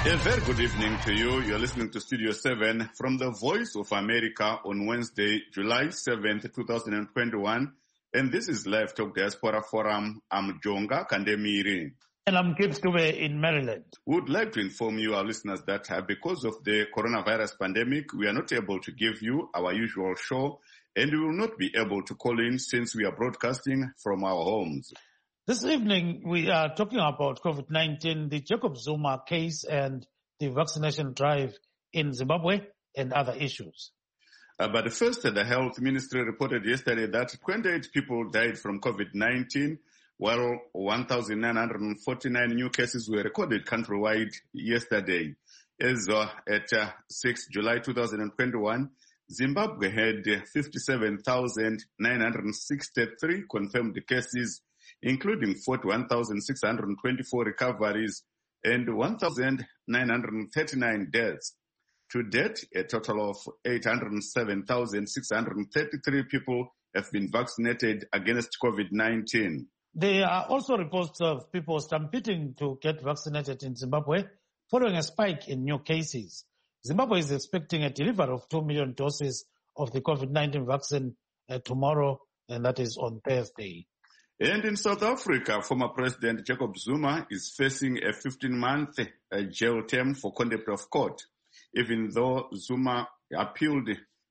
A very good evening to you. You're listening to Studio 7 from the Voice of America on Wednesday, July 7th, 2021. And this is Live Talk Diaspora Forum. I'm Jonga Kandemiri. And I'm Gibbs Dube in Maryland. We would like to inform you, our listeners, that because of the coronavirus pandemic, we are not able to give you our usual show, and we will not be able to call in since we are broadcasting from our homes. This evening, we are talking about COVID-19, the Jacob Zuma case, and the vaccination drive in Zimbabwe, and other issues. But first, the Health Ministry reported yesterday that 28 people died from COVID-19, while 1,949 new cases were recorded countrywide yesterday. As at 6 July 2021, Zimbabwe had 57,963 confirmed cases, including 41,624 recoveries and 1,939 deaths. To date, a total of 807,633 people have been vaccinated against COVID-19. There are also reports of people stampeding to get vaccinated in Zimbabwe following a spike in new cases. Zimbabwe is expecting a delivery of 2 million doses of the COVID-19 vaccine tomorrow, and that is on Thursday. And in South Africa, former President Jacob Zuma is facing a 15-month jail term for contempt of court. Even though Zuma appealed,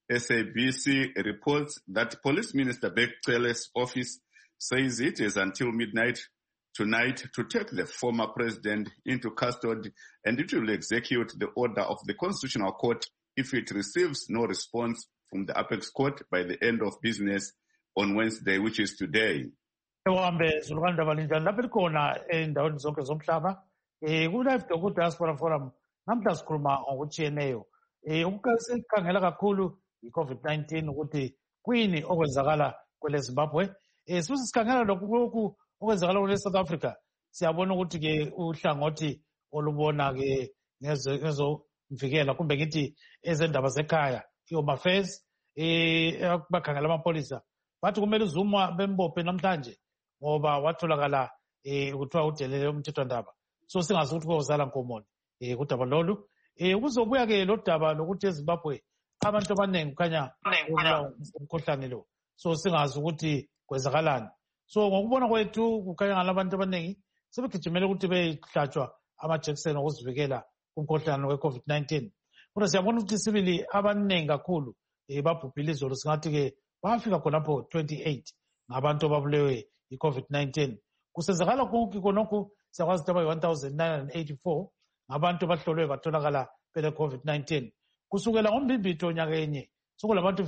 SABC reports that Police Minister Bekele's office says it is until midnight tonight to take the former president into custody, and it will execute the order of the Constitutional Court if it receives no response from the Apex Court by the end of business on Wednesday, which is today. Ewambe zulukanda balinjani lapho likhona endaweni zonke zomhlaba ku-Live Talk Diaspora Forum namhla sikhuluma ngokutshiyeneyo ukukhangela kakhulu i-COVID-19 ukuthi kuyini okwenzakala kwele Zimbabwe sibuze sikhangela lokhu okwenzakala kwele South Africa. Siyabona ukuthi ke uhlangothi olubona ke ngezomvikela kumbe ngithi ezendaba zekhaya i-Home Affairs bakhangela amapolisa bathi kumele uZuma bembophe namhlanje ngoba watholakala kuthiwa udelele umthethwandaba. So singazi ukuthi kozala nkomoni kudaba lolu kuzobuya ke lo daba lokuthi eZimbabwe abantu abaningi kukhanya umkhuhlane lo, so singazi ukuthi kwenzakalani. So ngokubona kwethu kukhanya ngalabantu abaningi sebegijimele ukuthi behlatshwa amajekiseni okuzivikela kumkhuhlane we-COVID-19. Kodwa siyabona ukuthi sibili abaningi kakhulu babhubhile izolo, singathi ke bafika khonapho 28 ngabantu ababulewe i-COVID-19. Kusenzakala konke khonokhu siyakwazi ukuthi abayi-1,984 ngabantu abahlolwe batholakala bele COVID-19. Kusukela ngombimbitho nyaka enye sokulabantu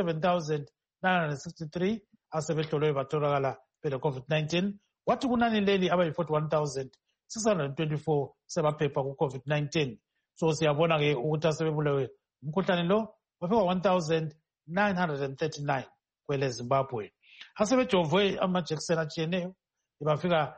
57,963 asebehlolwe batholakala bele COVID-19. Kwathi kunani leli abayi-41,624 sebaphepha ku-COVID-19. So siyabona ke ukuthi asebebulewe umkhuhlane lo bafika 1,939 kwele Zimbabwe. Asebejovwe amajekiseni atshiyeneyo bafika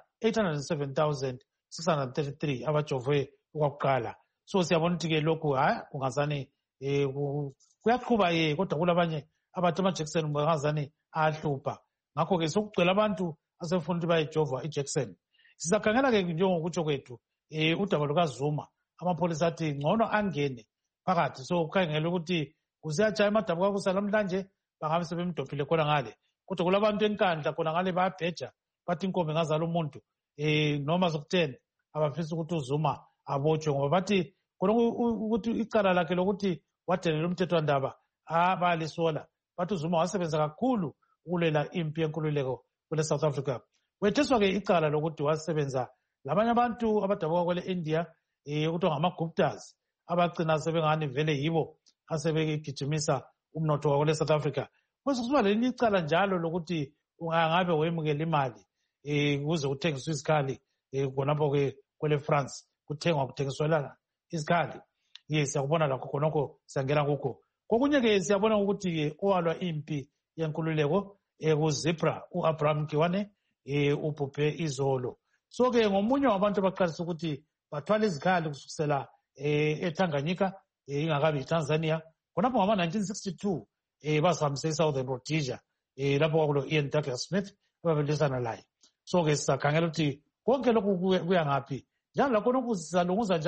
807,633 abajovwe okwakuqala. So siyabona ukuthi ke lokhu kungazani kuyaqhuba kodwa kulabanye abantu amajekiseni kungazani ahlupha. Ngakho ke sokugcwele abantu asefuna ukuthi bayejova ijekiseni. Sizakhangela ke njengokutsho kwethu udaba lukaZuma, amapolisa athi ngcono angene phakathi. So kukhangela ukuthi kusiyajaya amadaba kwakusa namhlanje bangabe sebemdophile khona ngale, kodwa kulabantu enkandla khona ngale bayabheja bathi inkomo ingazala umuntu noma zokutheni abafisa ukuthi uZuma abotshwe ngoba bathi khona ukuthi icala lakhe lokuthi wadelela umthethwandaba bayalisola. Bathi uZuma wasebenza kakhulu ukulela impi yenkululeko kwele South Africa. Wetheswa ke icala lokuthi wasebenza labanye abantu abadabuka kwele India ukuthi ngama-Guptas abagcina sebengani vele yibo asebegijimisa umnotho wakwele South Africa. Bese kuba lelinye icala njalo lokuthi ungangabe wemukela imali ukuze uthengiswe izikhali khonapho kwele France, kuthengiswelana izikhali. Siyakubona lakho khonokho siyangena kukho. Kokunye ke siyabona ukuthi ke owalwa impi yenkululeko kuZipra u-Abraham Kiwane ubhubhe izolo. So ke ngomunye wabantu abaqalisa ukuthi bathwala izikhali kusukisela eTanganyika ingakabi iTanzania khonapho ngama-1962 basihambise eSouthern Rhodesia lapho kwakulo Ian Douglas Smith ababelisana laye. So ke sizakhangela ukuthi konke lokhu kuya ngaphi njalo lakhona ukuzalunguza njalo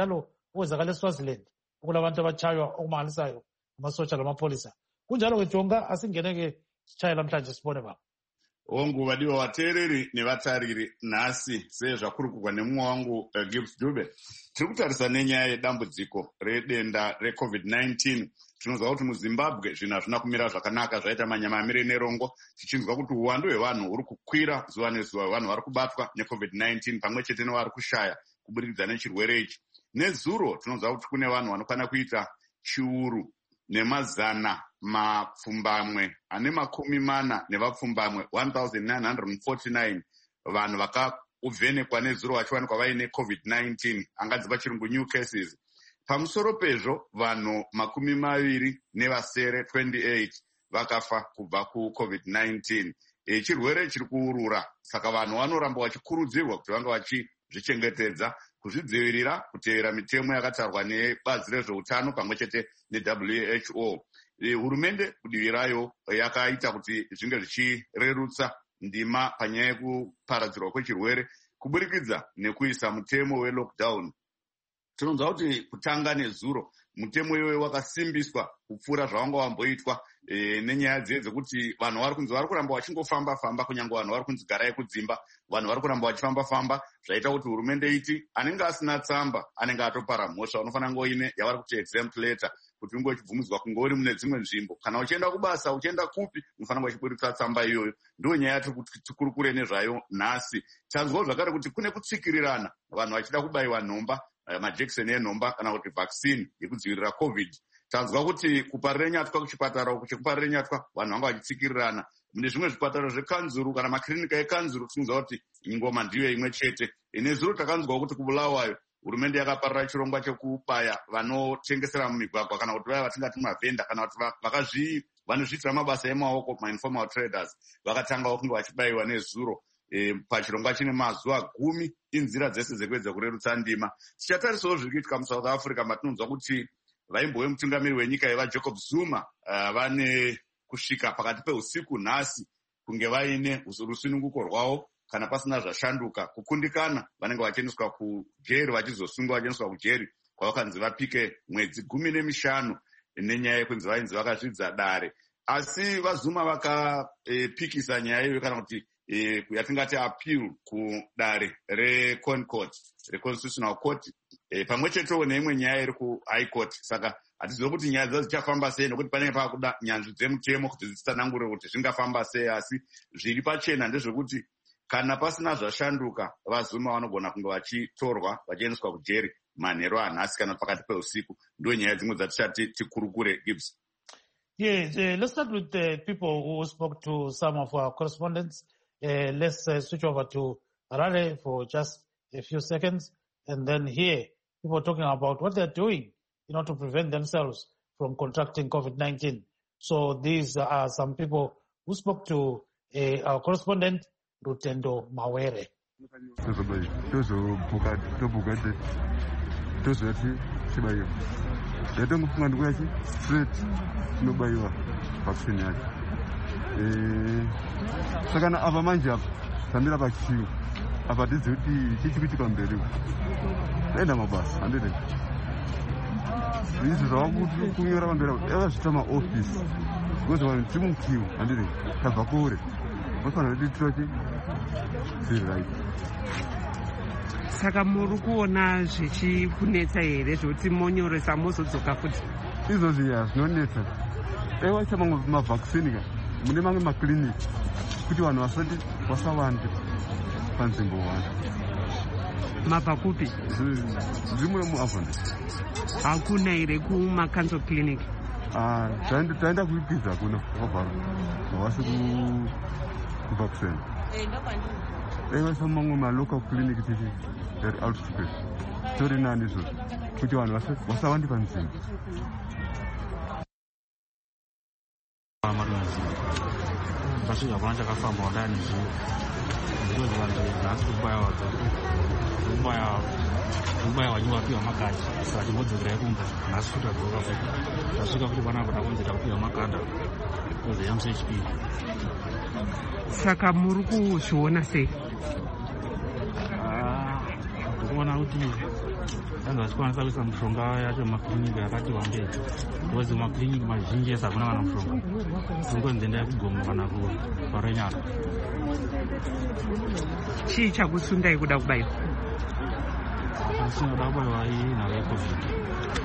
okwenzakala eSwaziland okulabantu abatshaywa okumangalisayo amasotsha lamapolisa. Kunjalo-ke Jonga, asingene-ke sitshaye namhlanje sibone baba. Ongu vadiwa vateereri nevatariri nhasi sezvakurukurwa nemumwe wangu Gibbs Dube. Tiri kutarisa nenyaya yedambudziko redenda reCovid-19. Tinoziva kuti muZimbabwe zvinhu hazvina kumira zvakanaka, zvaita manyamamiri nerongo, tichinzwa kuti uwandu hwevanhu huri kukwira zuva nezuva, vanhu vari kubatwa neCovid-19 pamwe chete nevari kushaya kuburikidza nechirwere ichi. Nezuro tinoziva kuti kune vanhu vanokwana kuita chiuru nemazana mapfumbamwe ane makumi mana nevapfumbamwe 1949 vanhu vakavhenekwa nezuro vachiwanikwa vaine COVID-19, anganzi pachirungu new cases. Pamusoro pezvo vanhu makumi maviri nevasere 28 vakafa kubva kuCovid-19. Chirwere chiri kuurura, saka vanhu vanoramba vachikurudzirwa kuti vanga vachizvichengetedza, kuzvidzivirira, kutevera mitemo yakatarwa nebazi rezveutano pamwe chete neWHO. Hurumende kudivi rayo yakaita kuti zvinge zvichirerutsa ndima panyaya yekuparadzirwa kwechirwere kuburikidza nekuisa mutemo welockdown. Tinonzwa kuti kutanga nezuro mutemo iwoyo wakasimbiswa kupfuura zvawanga wamboitwa nenyaya dzekuti vanhu vari kunzi vari kuramba vachingofamba-famba, kunyange vanhu vari kunzi garai kudzimba, vanhu vari kuramba vachifamba-famba, zvaita kuti hurumende iti anenge asina tsamba anenge atopara mhosva, unofanira ngoine yavari kuti exempt letter, kuti unge uchibvumidzwa kunge uri mune dzimwe nzvimbo. Kana uchienda kubasa, uchienda kupi, unofanira uchiburitsa tsamba iyoyo. Ndiyo nyaya yatiri kuti tikurukure nezvayo nhasi. Tanzwawo zvakare kuti kune kutsikirirana, vanhu vachida kubaiwa nhomba, majekiseni enhomba kana kuti vaccine yekudzivirira COVID. Tanzwa kuti kuparire nyatwa kuchipatara uku chekuparire nyatwa vanhu vanga vachitsikirirana. Mune zvimwe zvipatara zvekanzuru kana makirinika ekanzuru tinonzwa kuti ngoma ndiyo imwe chete. Nezuro takanzwa kuti kubulawayo hurumende yakaparira chirongwa chekubaya vanotengesera mumigwagwa kana kuti vaya vatingati mavhenda kana kuti vanozviitira mabasa emaoko, ma-informal traders, vakatangawo kunge vachibayiwa nezuro. Pachirongwa chine mazuva 10 inzira dzese dzekuedza kurerutsa ndima. Tichatarisawo zviri kuitika muSouth Africa, matinonzwa kuti vaimbove mutungamiri wenyika yevaJacob Zuma vane kusvika pakati peusiku nhasi kunge vaine rusununguko rwavo kana pasina zvashanduka. Kukundikana vanenge vachiendeswa kujeri, vachizosungwa vachiendeswa kujeri kwavakanzi vapike mwedzi 15 nenyaya yekunzi vainzi vakazvidza dare. Asi vaZuma vakapikisa nyaya iyoyo kana kuti yatingati appeal kudare reConcord, reConstitutional Court, pamwe chetewo neimwe nyaya iri kuHigh Court. Saka hatizivi kuti nyaya dzadzo dzichafamba sei, nokuti panenge paakuda nyanzvi dzemutemo kuti dzitsanangure kuti zvingafamba sei. Asi zviri pachena ndezvekuti kana pasina zvashanduka, vaZuma vanogona kunge vachitorwa vachiendeswa kujeri manheru anhasi kana pakati peusiku. Ndiyo nyaya dzimwe dzatichati tikurukure, Gibbs. Yes, let's start with the people who spoke to some of our correspondents. Let's switch over to Harare for just a few seconds and then hear people talking about what they're doing in order to prevent themselves from contracting COVID-19. So these are some people who spoke to our correspondent, Rutendo Mawere. Sakana ava manje apa tamira pachiu apa tidzi kuti chichikuitika mberi enda mabasa handiri izvi zvavakuti kunyora pamberi kuti eva zvita maofisi because vanhu timukiu handiri tabva kure vafanira kuti titochi zviri right. Saka muri kuona zvichikunetsa here zvokuti monyoresa mozodzoka futi? Izvozvi zvinonetsa ewacha mamwe mavhaccine ka mune mamwe makliniki kuti vanhu vasati vasawande panzvimbo wanda. Mabva kupi? Zvimwe muAvonda. Hakuna here kumakanzo clinic? Taenda kuipidza kuna kwabvaro havasi kuvhaccine. Evasa mamwe malocal clinic tichi very outskirts tori nani izvozvo kuti vanhu vasawande panzvimbo. Pasvika pana chakafamba wadani ndizvo vantu nhasi kubaya wachiwapiwa makadi saka chimbodzokera kumba nhasi futi adzoka futi tasvika futi panapa takunzi takupiwa makanda ozeyamuSHP. Saka muri kuzviona sei? ndinoona kuti vanhu vachikwanisa kuisa mushonga yacho mumakliniki akati wandei because mumakliniki mazhinji ese hakuna kana mushonga kungonzi endai kugomo kana kuparenyana. chii chakusundai kuda kubayiwa? sinoda kubayiwa inhaka yecovid.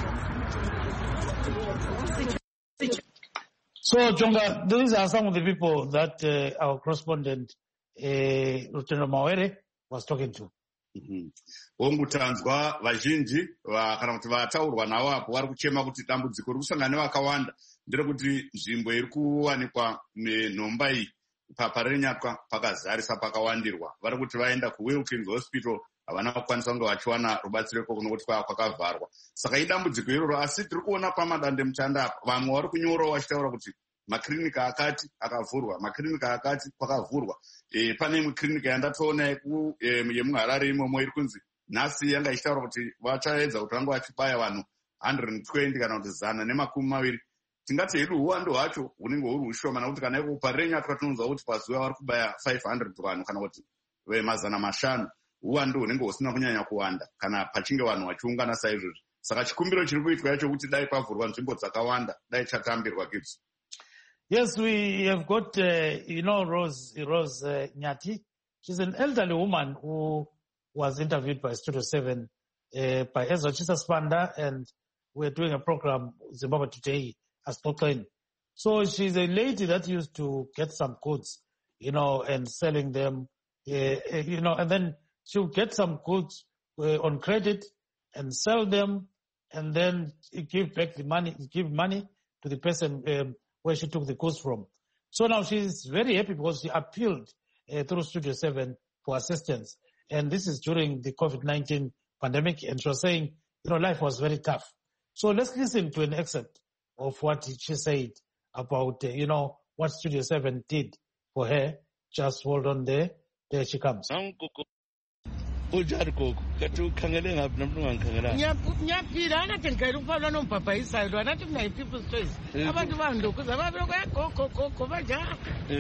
So, Jonga, these are some of the people that our correspondent, Lieutenant Mawere, was talking to. Wongutanzwa vazhinji kana kuti vataurwa navo apo vari kuchema kuti dambudziko riri kusangana nevakawanda nderekuti nzvimbo iri kuwanikwa nhomba iyi parenyatwa pakazarisa pakawandirwa. Vari kuti vaenda kuWilkins Hospital havana kukwanisa kunge vachiwana rubatsiro ikoko nokuti kwakavharwa. Saka idambudziko iroro, asi tiri kuona pamadandemutande apa vamwe vari kunyorawo vachitaura kuti makirinika akati akavhurwa, makirinika akati kwakavhurwa. Pane imwe kirinika yandatoona yemuHarare imomo iri kunzi nhasi yanga ichitaura kuti vachaedza kuti vange vachibaya vanhu 120 kana kuti 120. Tingati hedu uwando hwacho hunenge huri hushoma nokuti kana iko parenyatwa tinonzwa kuti pazuva vari kubaya 500 vanhu kana kuti 500. Uwando hunenge husina kunyanya kuwanda kana pachinge vanhu vachiungana saizvozvi. Saka chikumbiro chiri kuitwa yacho kuti dai pavhurwa nzvimbo dzakawanda dai chatambirwa Gibbs. Yes, we have got, Rose Nyati. She's an elderly woman who was interviewed by Studio 7 by Ezra Chisaspanda, and we're doing a program, Zimbabwe Today, as Tokyo. So she's a lady that used to get some goods, and selling them, and then she'll get some goods on credit and sell them, and then give money to the person where she took the goods from. So now she's very happy because she appealed through Studio 7 for assistance. And this is during the COVID-19 pandemic. And she was saying, life was very tough. So let's listen to an excerpt of what she said about, what Studio 7 did for her. Just hold on there. There she comes. Nyaphila anathengela ukufana nombhabhayisayo anathi mina yi-people's choice abantu bandokuza babeloko banja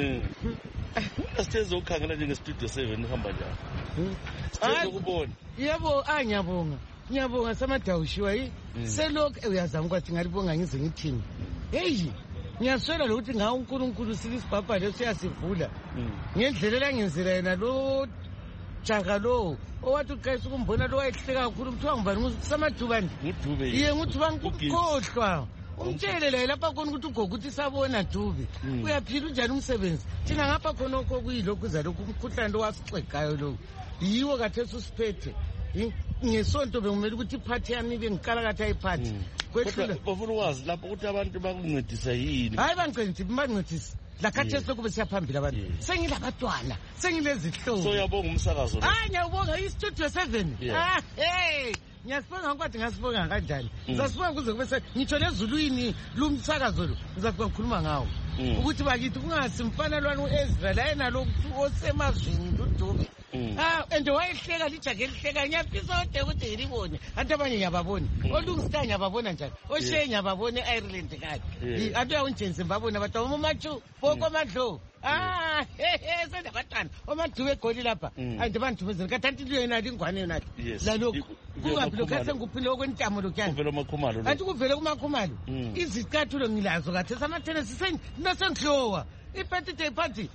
asithe zokukhangela njenge-Studio 7 uhamba njani sizokubona yebo ngiyabonga samadawushiwa yi selokhu uyazama kwathi ngalibonga ngize ngithini heyi ngiyaswela lokuthi ngawo uNkulunkulu silisibhabhale siyasivula ngendlela elangenzela yena lo jaga lo owathi uqayisa ukumbona lo wayehleka kakhulu kuthiwa ngubani nguSamathuba Dube iye nguthuba ngikukhohlwa umtshele la lapha khona ukuthi ugogo uthi sabona Dube uyaphila unjani umsebenzi thina ngapha khona okuyilokhu zalokhu umkhuhlane lo wasixegayo lo yiwo kathesi usiphethe ngesonto bekumele ukuthi iphathi yami bengikala kathi ayiphathi kodwa bafuna ukwazi lapho ukuthi abantu bakuncedisa yini hayi bangincedisa lakhathesi lokhu besiyaphambili abantu sengilabatwana sengilezihlobo so uyabonga umsakazo lo ngiyabonga iStudio 7 ngiyasibonga kwathi ngasibonga kanjani ngizasibonga kuze kube ngitsho lezulwini lumsakazo lo ngizakuba ngikhuluma ngawo ukuthi bakithi kungasimfana lwana uEzra la yena lo osemazweni uDube and wayehleka lijake lihleka ngiyafisa ode ukuthi ngilibone abantu abanye ngiyababona olungisita ngiyababona njani oshe ngiyababona eIreland kade abantu awunjenzi mbabona abantu uMachu boko madlo sendabatwana omadube egoli lapha andibanthumezela kathanti liyo yena ingwane yona lalokhu kungabi lokho senguphile okwentamo lokyana kuvela umakhumalo anti kuvele kumakhumalo izicathulo ngilazo kathesi amathenesi sengihlowa ipatite iphathi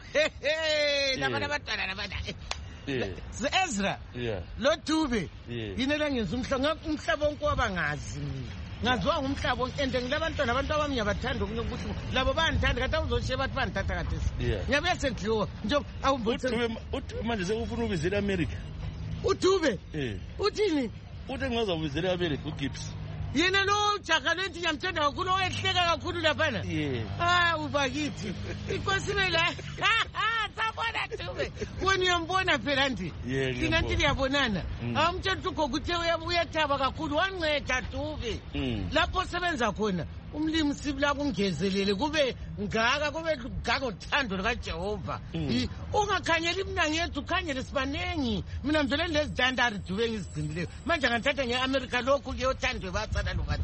labana abatwana labana Ezra lo Dube yini langenza umhlaba wonke wabangazi ngaziwa ngumhlaba wonke ende ngilabantwana abantu abami ngiyabathanda ukuthi labo bayandithanda kanti awuzoshiye bathi bandithatha kathesi ngiyabe sengihlowa nje uDube manje sekufuna ubizela eAmerica uDube uthini uthi ngizawubizela eAmerica uGibbs yena lo jaga lento ngiyamthanda kakhulu oyehleka kakhulu laphana ubakithi inkosi la sabona Dube wena uyambona phela nti thina nti liyabonana awumtshela ukuthi ugogo uyathaba kakhulu wanceda Dube lapho sebenza khona umlimi sibila kungezelele kube ngaka kube ngaka uthando likaJehova ungakhanyela imnangi yethu ukhanyele sibanengi mina mvele lezidandari Dube ngizigcinileyo manje nganthatha ngeAmerica lokhu kuyothandwe batsana lokho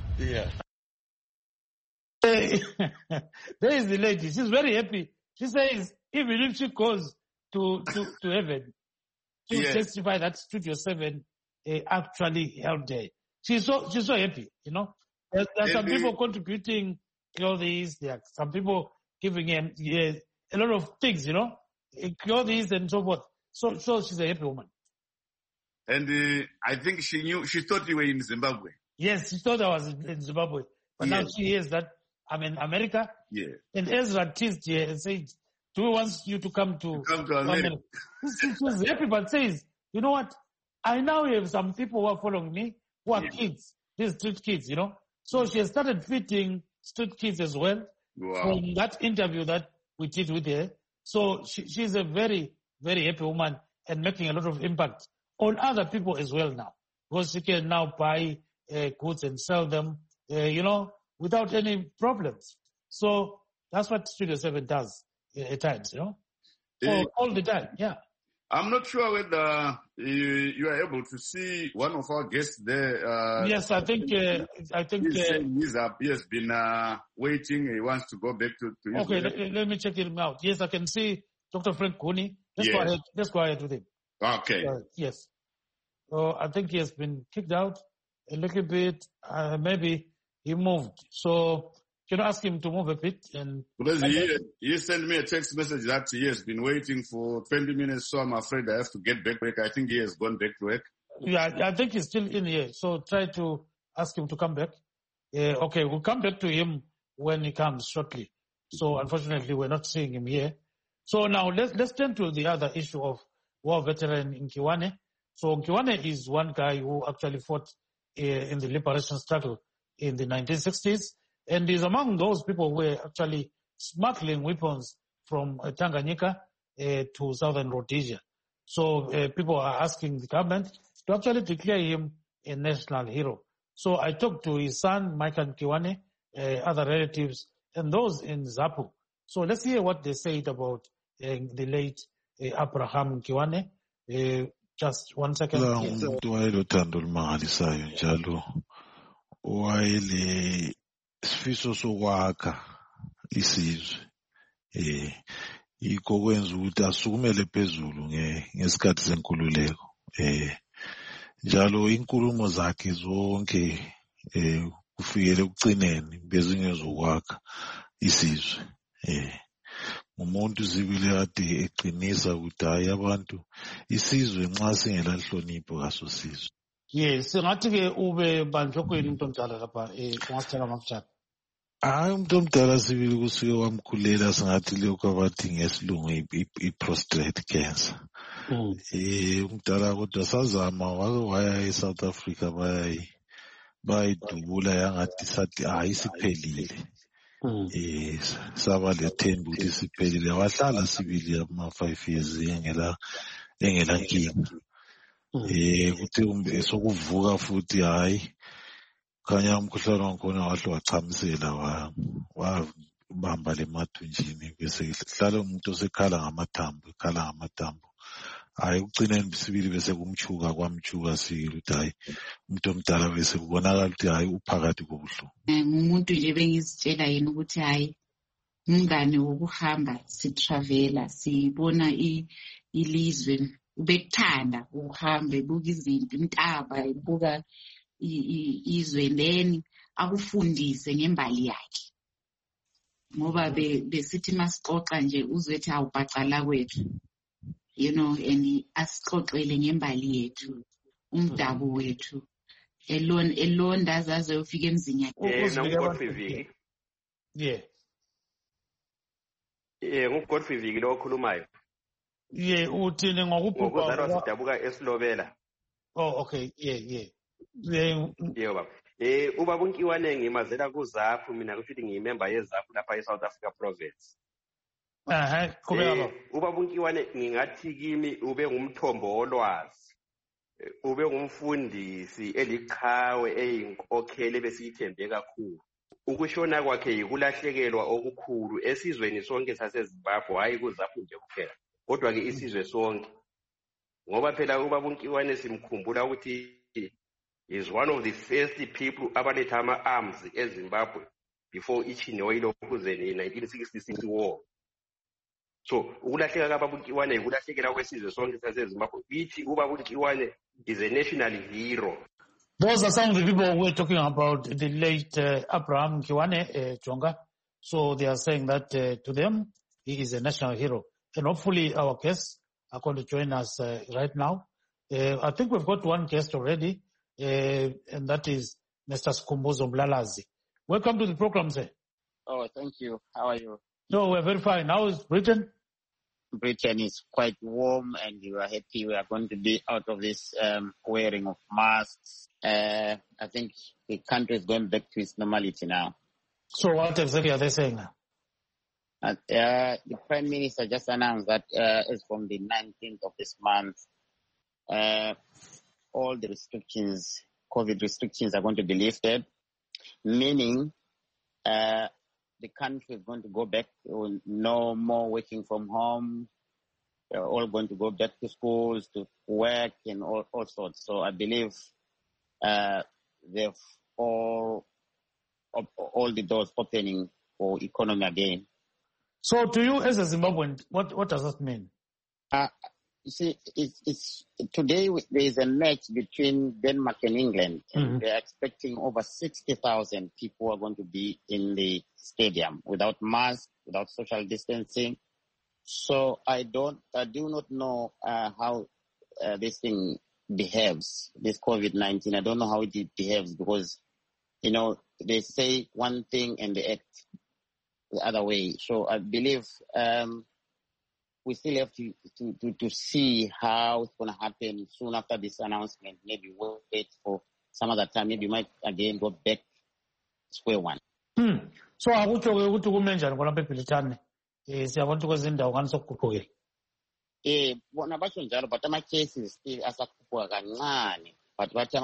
There is the lady. She's very happy. She says even if she goes to heaven, she will testify that Studio 7 actually helped her. She's so happy, you know. There are some people contributing clothes. There are some people giving him a lot of things, you know, clothes and so forth. So she's a happy woman. And I think she thought you were in Zimbabwe. Yes, she thought I was in Zimbabwe. But now she hears that I'm in America. Yeah. And Ezra teased her and said, do we want you to come to America? She was happy, but says, you know what? I now have some people who are following me who are kids, these street kids, you know. So she has started feeding street kids as well from that interview that we did with her. So she's a very, very happy woman and making a lot of impact on other people as well now. Because she can now buy goods and sell them, you know, without any problems. So that's what Studio 7 does at times, you know, all the time, yeah. I'm not sure whether you are able to see one of our guests there. Yes, I think he has been waiting. He wants to go back to his Okay, let me check him out. Yes, I can see Dr. Frank Kuni. Let's go ahead with him. Okay. Yes. So I think he has been kicked out a little bit. Maybe he moved. So can you ask him to move a bit? Because he sent me a text message that he has been waiting for 20 minutes, so I'm afraid I have to get back. I think he has gone back to work. Yeah, I think he's still in here. So try to ask him to come back. Okay, we'll come back to him when he comes shortly. So unfortunately, we're not seeing him here. So now let's turn to the other issue of war veteran Nkiwane. So Nkiwane is one guy who actually fought in the liberation struggle in the 1960s. And is among those people who were actually smuggling weapons from Tanganyika to southern Rhodesia. So people are asking the government to actually declare him a national hero. So I talked to his son, Michael Nkiwane, other relatives, and those in ZAPU. So let's hear what they said about the late Abraham Nkiwane. Just 1 second. Isifiso sokwakha isizwe yikho kwenza ukuthi asukumele phezulu ngesikhathi senkululeko njalo inkulumo zakhe zonke kufikele ugcineni bezinye zokwakha isizwe umuntu zibile kade eqinisa ukuthi hayi abantu isizwe nxa singela nhlonipho kaso sizwe. Yes, singathi ke ube banjokweni umuntu omdala lapha ungasithela mafujana. Hayi umuntu omdala sibili kusuke wamkhulela singathi lokho abathi ngesilungu i-prostate cancer. Umdala kodwa sazama wake waya eSouth Africa bayidubula yangathi sathi hayi siphelile. Saba lethemba ukuthi siphelile wahlala sibili ama-5 years engela nkinga. Kuthi sokuvuka futhi hayi khanya umkhuhlane wakhona wahle wachamisela wabamba le mathunjini bese hlala umuntu osekhala ngamathambo hayi ugcineni bisibili bese kumchuka kwamchuka sikile ukuthi hayi umuntu omdala bese kubonakala ukuthi hayi uphakathi kobuhlungu. Umuntu nje bengizitshela yena ukuthi hayi umngane wokuhamba sitravela sibona ilizwe ubekuthanda uhambe buka izinto intaba ibuka izwe then akufundise ngembali yakhe ngoba besithi masixoxa nje uzwethi awubhacala kwethu you know and asixoxele ngembali yethu umdabu wethu elonda azaze ufike emzini yakhe. Ngugodfrey Viki lo okhulumayo. Uthini ngokuzalwa sidabuka esilobela. Oh okay, yeah. Baba. Ubaba uNkiwane ngimazela kuZAPU mina kusho ngiyimember yeZAPU lapha eSouth Africa province. Qhubeka. Ubaba uNkiwane ngingathi kimi ube ngumthombo wolwazi. Ube ngumfundisi eliqhawe eyinkokheli besiyithembe kakhulu. Ukushona kwakhe yikulahlekelwa okukhulu esizweni sonke saseZimbabwe hayi kuZAPU nje kuphela. Kodwa ke isizwe sonke ngoba phela ubaba uNkiwane simkhumbula ukuthi is one of the first people abaletha ama-arms eZimbabwe before iChinewa ilokuzeni in 1966 war. So ukulahleka kababa uNkiwane ukulahlekela kwesizwe sonke saseZimbabwe. Ithi ubaba uNkiwane is a national hero. Those are some of the people who were talking about the late Abraham Kiwane Jonga. So they are saying that to them, he is a national hero. And hopefully our guests are going to join us right now. I think we've got one guest already, and that is Mr. Skhumbuzo Mlalazi. Welcome to the program, sir. Oh, thank you. How are you? No, we're very fine. How is Britain? Britain is quite warm, and we are happy we are going to be out of this wearing of masks. I think the country is going back to its normality now. So what exactly are they saying now? The Prime Minister just announced that as from the 19th of this month, all the restrictions, COVID restrictions, are going to be lifted, meaning the country is going to go back to no more working from home. They're all going to go back to schools, to work, and all sorts. So I believe they've all the doors opening for economy again. So to you as a Zimbabwean, what does that mean? You see, it's today there is a match between Denmark and England, and they're expecting over 60,000 people are going to be in the stadium without masks, without social distancing. So I do not know how this thing behaves, this COVID-19. I don't know how it behaves because, they say one thing and they act the other way. So I believe we still have to see how it's going to happen soon after this announcement. Maybe we'll wait for some other time. Maybe we might again go back square one. So akutsho ke ukuthi kume njani khonapha eBrithani siyabona ukuthi kwezindawo ngani sokuguqukile. Bona basho njalo but ama-cases still asakhuphuka kancane but bathi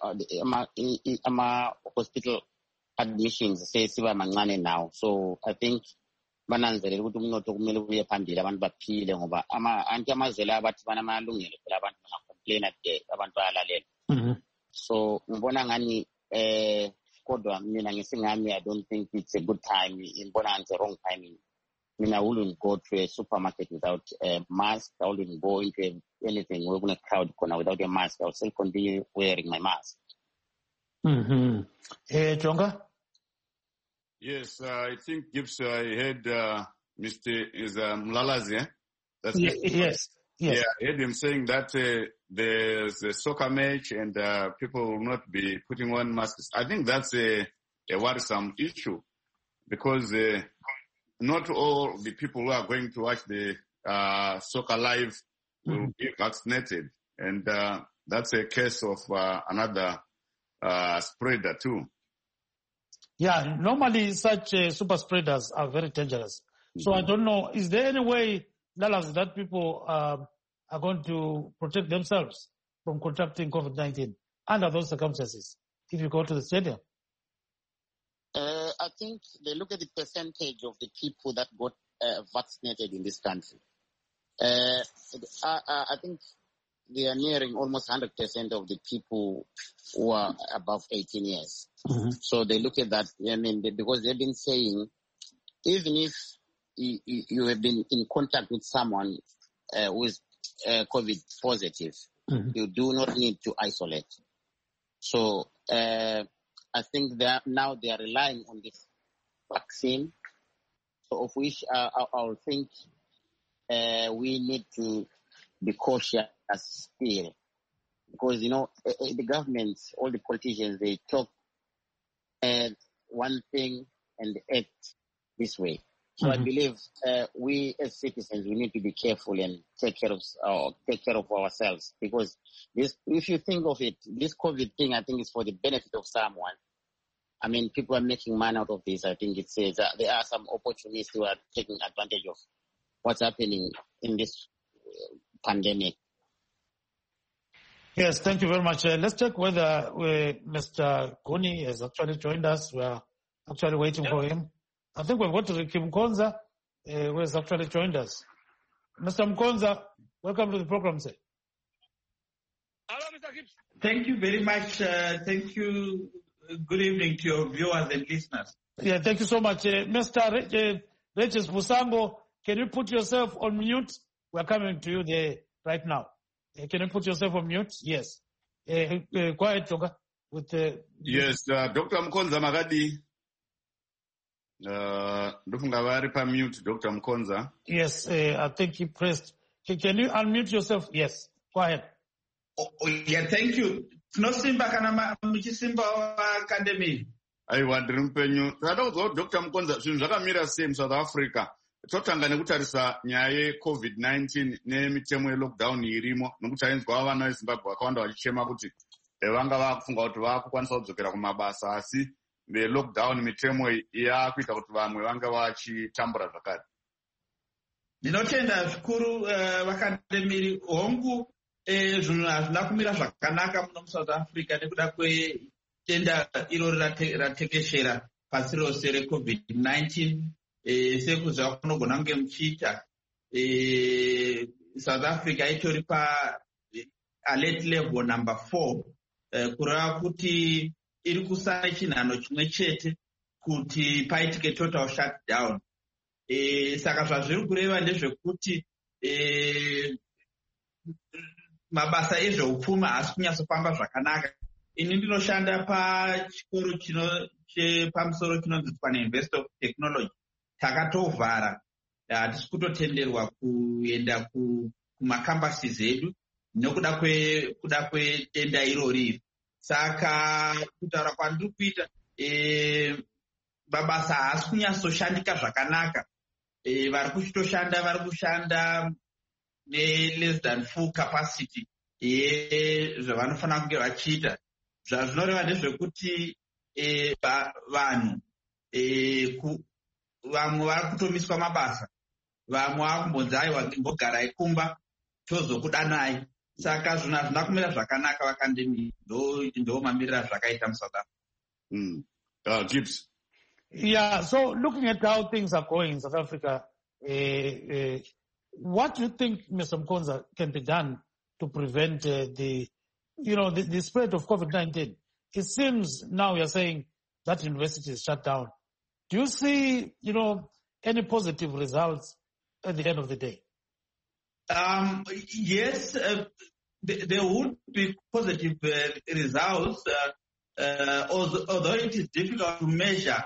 ama-hospital admissions sesiba mancane now. So I think bananzelela ukuthi umnotho kumele uye phambili abantu baphile ngoba anti amazwe la bathi banamalungelo phela abantu bangacomplaina abantu bayalalela. So ngibona ngani kodwa mina ngesingami I don't think it's a good time. Ngibona it's a wrong timing. I wouldn't go to a supermarket without a mask. I wouldn't go into anything we're going to crowd corner without a mask. I'll still continue wearing my mask. Jonga? Yes, I think Gibbs, I heard Mr. Mlalazi. Yes. Yeah, I heard him saying that there's a soccer match and people will not be putting on masks. I think that's a worrisome issue because not all the people who are going to watch the soccer live will be vaccinated. And that's a case of another spreader too. Yeah, normally such super spreaders are very dangerous. So I don't know, is there any way, Lalas, that people are going to protect themselves from contracting COVID-19 under those circumstances if you go to the stadium? I think they look at the percentage of the people that got vaccinated in this country. I think they are nearing almost 100% of the people who are above 18 years. So they look at that, because they've been saying, even if you have been in contact with someone who is COVID positive, you do not need to isolate. So I think now they are relying on this vaccine, so of which I would think we need to be cautious still. Because, the government, all the politicians, they talk one thing and act this way. So I believe we as citizens, we need to be careful and take care of ourselves. Because if you think of it, this COVID thing, I think is for the benefit of someone. I mean, people are making money out of this. I think it says there are some opportunists who are taking advantage of what's happening in this pandemic. Yes, thank you very much. Let's check whether Mr. Guni has actually joined us. We are actually waiting for him. I think we've got Ricky Mkonza, who has actually joined us. Mr. Mkonza, welcome to the program, sir. Hello, Mr. Gibbs. Thank you very much. Thank you. Good evening to your viewers and listeners. Yeah, thank you so much. Mr. Regis Musambo, can you put yourself on mute? We're coming to you there right now. Can you put yourself on mute? Yes. Go ahead, Jonga. With yes, Dr. Mkonza Magadi. Ndofunga vari mute, Dr. Mkonza. Yes, I think he pressed. Can you unmute yourself? Yes, go ahead. Oh, yeah, thank you. Tinosimba kana muchisimba academy. Aiwa ndiri mupenyu. Takada kuziva Dr. Mkonza zvinhu zvakamira sei muSouth Africa. Totanga nekutarisa nyaya yeCovid-19 nemitemo yelockdown irimo, nokuti ainzwa vana veZimbabwe vakawanda vachichema kuti vanga vakufunga kuti vakukwanisa kudzokera kumabasa, asi lockdown mitemo yakuita kuti vamwe vanga vachitambura zvakare. Ndinotenda zvikuru vakademiri hongu zvinhu hazvina kumira zvakanaka muno muSouth Africa nekuda kwedenda irori ratekeshera pasi rose reCovid-19. Sekuziva kunogona kunge muchiita South Africa itori pa-alert level number 4 kureva kuti iri kusara chinhano chimwe chete kuti paitike total shutdown. Saka zvazviri kureva ndezvekuti mabasa ezveupfumi haasi kunyatsofamba zvakanaka. Ini ndinoshanda pachikoro chepamusoro chinonzi Tshwane University of Technology. Takatovhara, hatisi kutotenderwa kuenda kumakambasi edu nokuda kwedenda irori. Saka kutaura kwandiri kuita mabasa haasi kunyatsoshandika zvakanaka. Vari kushanda ne-less than full capacity zvavanofanira kunge vachiita. Zvazvinoreva ndezvekuti vanhu vamwe vari kutomiswa mabasa, vamwe vakumbonzi aiwa mbogarai kumba tozokudanai. Saka zvinhu hazvina kumira zvakanaka vakandemi, ndo mamirira zvakaita muSouth Africa. Gibbs. Yeah, so looking at how things are going in South Africa, what do you think, Mr. Mkonza, can be done to prevent the spread of COVID-19? It seems now you're saying that university is shut down. Do you see, any positive results at the end of the day? Yes, there would be positive results, although it is difficult to measure,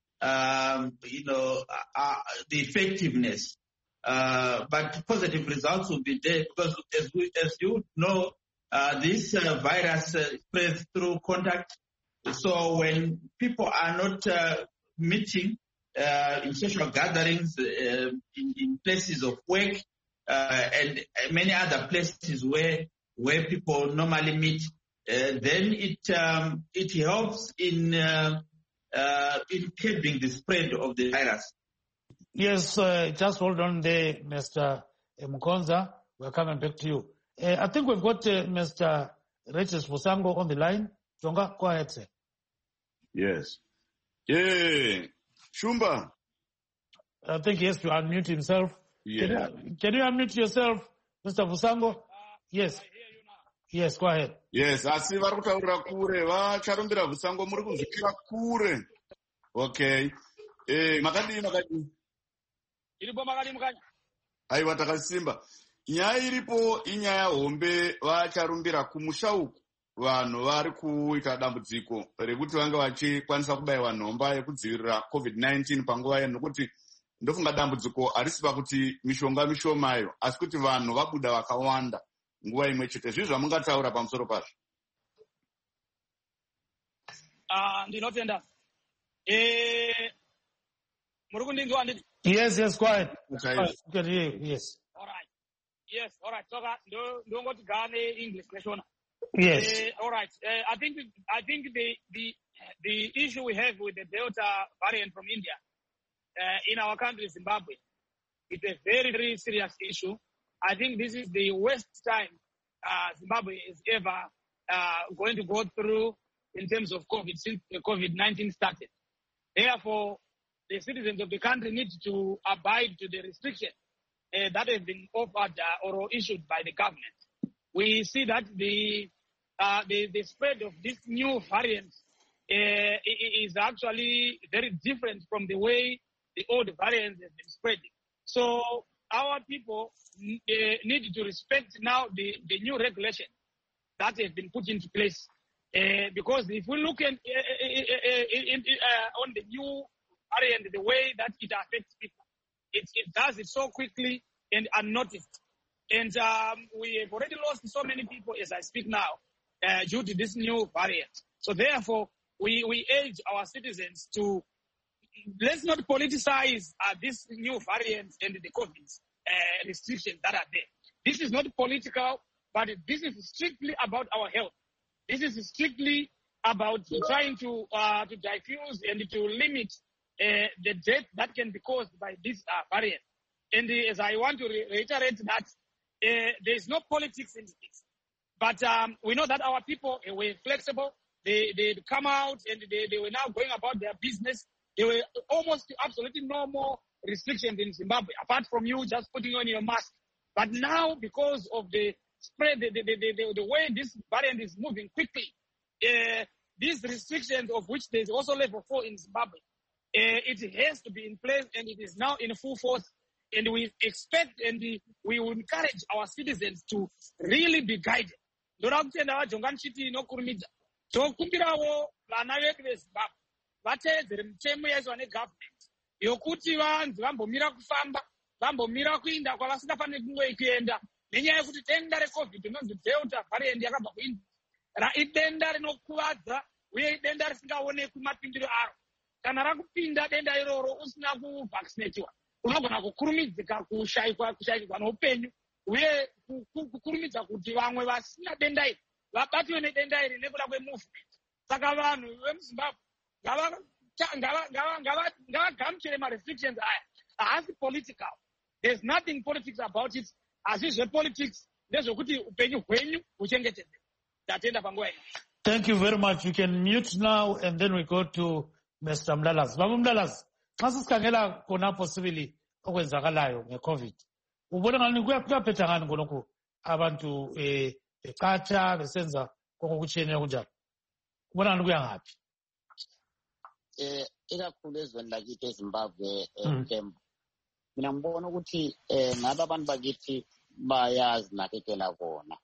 the effectiveness. But positive results will be there because, as you know, this virus spreads through contact. So when people are not meeting in social gatherings, in places of work, and many other places where people normally meet, then it helps in curbing the spread of the virus. Yes, just hold on there, Mr. Mkonza. We're coming back to you. I think we've got Mr. Regis Vusango on the line. Jonga, go ahead, sir. Yes. Yeah. Shumba. I think he has to unmute himself. Yeah. Can you unmute yourself, Mr. Vusango? Yes. Yes, go ahead. Yes, asi vari kutaurira kure, vacharumbira Vusango muri kuzvikira kure. Okay. Makadii. Iripo makadii mukanya. Aiwa takasimba. Nyaya iripo inyaya hombe vacharumbira kumusha uku. Vanhu vari kuita dambudziko rekuti vanga vachikwanisa kubayiwa nhomba yekudzivirira COVID-19 panguva yeno, nokuti ndofunga dambudziko harisi pakuti mishonga mishomayo, asi kuti vanhu vabuda vakawanda nguva imwe chete. Zvizvi zvamungataura pamusoro pazvo? Ndinotenda. Muri kundinzwa nditi? Yes, go ahead. Yes. All right. So ndongoti gane English question. Yes. All right. I think the issue we have with the Delta variant from India in our country, Zimbabwe, it's a very, very serious issue. I think this is the worst time Zimbabwe is ever going to go through in terms of COVID since COVID-19 started. Therefore, the citizens of the country need to abide to the restriction that has been offered or issued by the government. We see that the spread of this new variant is actually very different from the way the old variants have been spreading. So our people need to respect now the new regulation that have been put into place. Because if we look at on the new variant, the way that it affects people, it does it so quickly and unnoticed. And we have already lost so many people as I speak now due to this new variant. So therefore, we urge our citizens to let's not politicize this new variant and the COVID restrictions that are there. This is not political, but this is strictly about our health. This is strictly about trying to diffuse and to limit the death that can be caused by this variant. And as I want to reiterate that there is no politics in this. But we know that our people were flexible. They come out and they were now going about their business. There were almost absolutely no more restrictions in Zimbabwe, apart from you just putting on your mask. But now, because of the spread, the way this variant is moving quickly, these restrictions, of which there's also level 4 in Zimbabwe, it has to be in place, and it is now in full force. And we expect and we will encourage our citizens to really be guided. Tokumbirawo vana vedu veZimbabwe vateedzere mitemo yaizwa negovernment yokuti vanhu vambomira kufamba, vambomira kuinda kwavasingafaniri kunge kuenda nenyaya yekuti denda reCovid inonzi Delta variant yakabva kuIndia idenda rinokuvadza uye idenda risingaonekwi mapindiro aro. Kana rakupinda denda iroro usina kuvaccinatiwa unogona kukurumidzika kushayikwa noupenyu uye kukurumidza kuti vamwe vasina denda iri vabatwe nedenda iri nekuda kwemovement. Saka vanhu vemuZimbabwe ngavagamuchire ma-restrictions aya. Haasi political. There's nothing politics about it. Hazizve politics. Ndezvekuti upenyu hwenyu huchengetedzwe. Ndatenda panguva ino. Thank you very much. You can mute now and then we go to Mr. Mlalazi. Baba Mlalazi, xa sisikhangela khonapho sibili okwenzakalayo ngeCovid, ubona ngani kuyaphetha ngani ngonokho abantu beqatha besenza kokutshiyeneyo kunjalo? Ubona ngani kuya ngaphi? Ikakhulu ezweni lakithi eZimbabwe Thembu, mina ngibona ukuthi ngabe abantu bakithi bayazinakekela kona.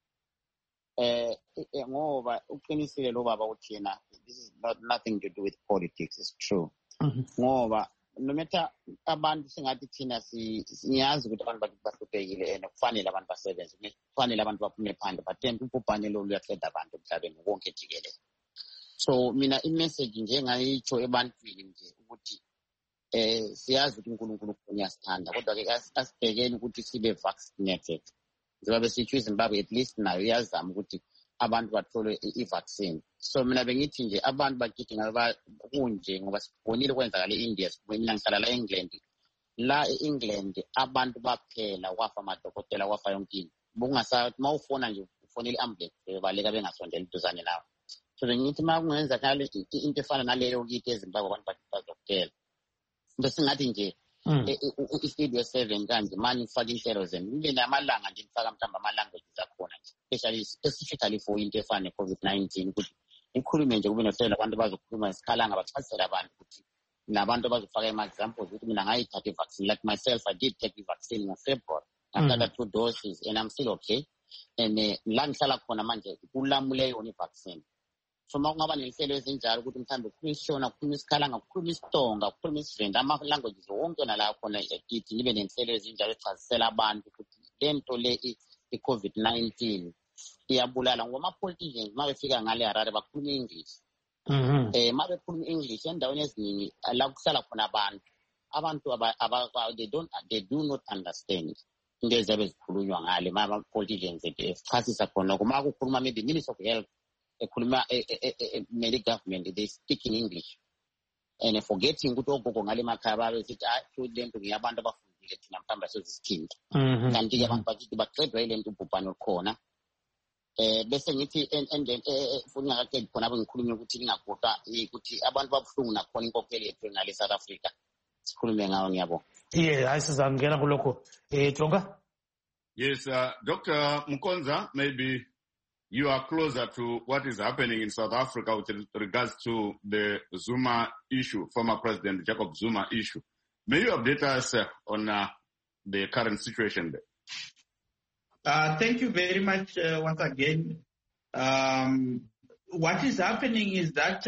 Ngoba uqinisile lo baba uthi yena, this is nothing to do with politics, it's true. Ngoba no matter abantu singathi thina siyazi ukuthi abantu bahluphekile and kufanele abantu basebenze, kufanele abantu baphume phandle, but then ubhubhane lo luyaqeda abantu emhlabeni wonke jikelele. So mina imessage nje ngayitsho ebantwini nje ukuthi siyazi ukuthi uNkulunkulu uyasithanda, kodwa ke asibhekeni ukuthi sibe vaccinated. Njengoba besitsho iZimbabwe at least nayo iyazama ukuthi abantu bathole i-vaccine. So mina bengithi nje abantu bakithi ngaba kunje ngoba sibonile kwenzakala eIndia, mina ngihlala la eEngland. La eEngland abantu baphela wafa amadokotela wafa yonke into. Bungasathi mawufona nje ufonele i-ambulance baleka bengasondela iduzane nawe. So bengithi makungenzakala into efana naleyo kithi eZimbabwe abantu bazokuphela. Bese ngathi nje istudio 7 kanje manje ngifaka inhlelo zenu nibe namalanga nje ngifaka mhlamba ama-languages akhona nje, especially specifically for into efana ne-COVID-19 ukuthi ngikhulume nje kube nohlelo abantu bazokhuluma isikhalanga bachasisele abantu ukuthi nabantu abazofaka ama-examples ukuthi mina ngayithatha i-vaccine. Like myself, I did take the vaccine in February. After 2 doses and I'm still okay. And la ngihlala khona manje kulamule yona i-vaccine. So makungaba nehlelo ezinjalo ukuthi mhlambe kukhuluma isiShona, kukhuluma isikhalanga, kukhuluma isiTonga, kukhuluma isiVenda, ama-languages wonke nala khona ekithi nibe nehlelo ezinjalo echazisela abantu ukuthi lento le i-COVID-19 iyabulala ngoba ama-politicians mabefika ngale Harare bakhuluma English. Mabekhuluma English endaweni eziningi la kuhlala khona abantu they do not understand into ezabe zikhulunywa ngale ama-politicians echasisa khona kuma kukhuluma maybe Minister of Health ekhuluma medical government, they speak in English and forgetting ukuthi ogogo ngale makhaya babe sithi lento ngiyabantu abafundile thina mhlawumbe sezisithinta kanti ke abantu bakithi baqedwa ilento ubhubhane olukhona. Bese ngithi futhi ngakaqedi khona abo ngikhulume ukuthi ningagoqa ukuthi abantu babuhlungu nakhona inkokheli yethu ngale South Africa sikhulume ngawo ngiyabonga. Hayi sizangena kulokho. Tonga? Yes, Dr. Mukonza, maybe you are closer to what is happening in South Africa with regards to the Zuma issue, former President Jacob Zuma issue. May you update us on the current situation there? Thank you very much once again. What is happening is that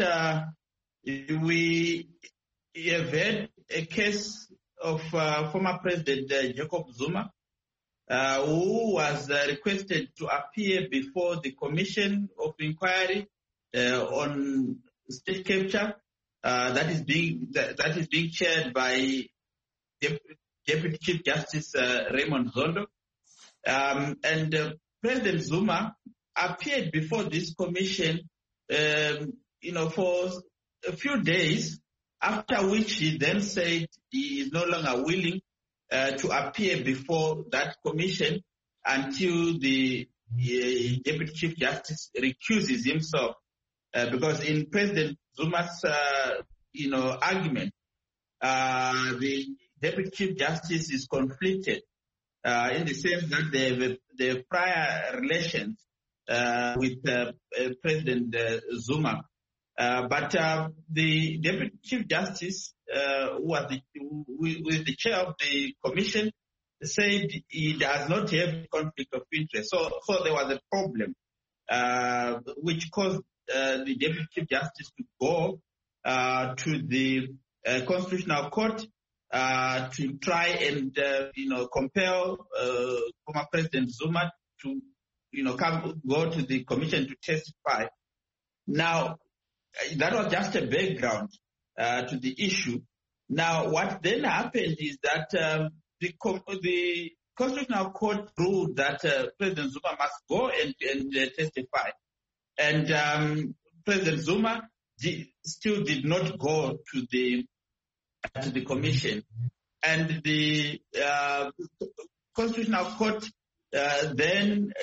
we have had a case of former President Jacob Zuma, who was requested to appear before the Commission of Inquiry on state capture that is being chaired by Deputy Chief Justice Raymond Zondo, and President Zuma appeared before this commission, for a few days. After which he then said he is no longer willing to appear before that commission until the Deputy Chief Justice recuses himself, because in President Zuma's argument, the Deputy Chief Justice is conflicted in the sense that they have prior relations with President Zuma. But the Deputy Chief Justice, who was the chair of the commission, said he does not have conflict of interest. So there was a problem, which caused the Deputy Chief Justice to go to the Constitutional Court to try and compel former President Zuma to go to the commission to testify. Now, that was just a background to the issue. Now, what then happened is that the Constitutional Court ruled that President Zuma must go and testify. And President Zuma still did not go to the commission. And the Constitutional Court then,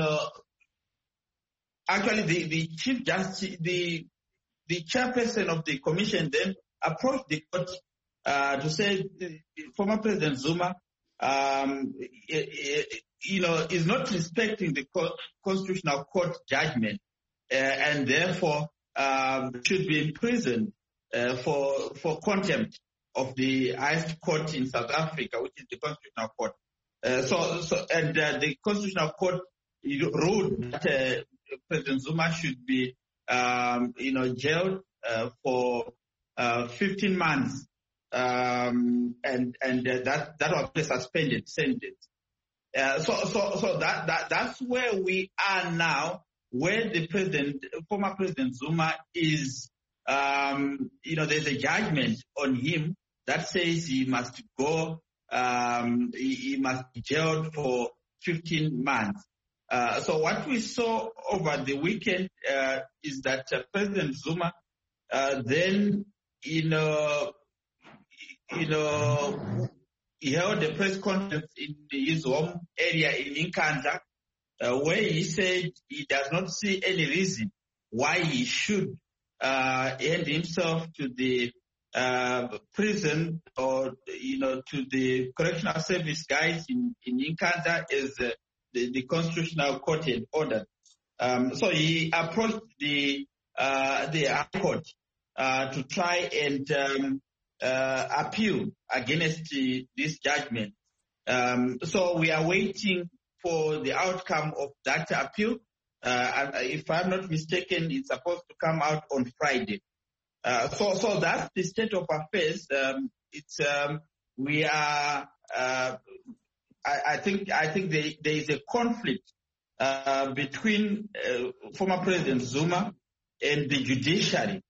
actually the Chief Justice, the chairperson of the commission then approached the court to say former President Zuma, is not respecting the Constitutional Court judgment, and therefore should be imprisoned for contempt of the highest court in South Africa, which is the Constitutional Court. The Constitutional Court ruled that President Zuma should be jailed for 15 months, and that was a suspended sentence. So that's where we are now, where the former President Zuma is. There's a judgment on him that says he must go. He must be jailed for 15 months. So what we saw over the weekend is that President Zuma then, he held a press conference in his home area in Nkandla, where he said he does not see any reason why he should hand himself to the prison or to the correctional service guys in Nkandla as the Constitutional Court had ordered. So he approached the High Court to try and appeal against this judgment. So we are waiting for the outcome of that appeal. And if I'm not mistaken, it's supposed to come out on Friday. So that's the state of affairs. I think there is a conflict between former President Zuma and the judiciary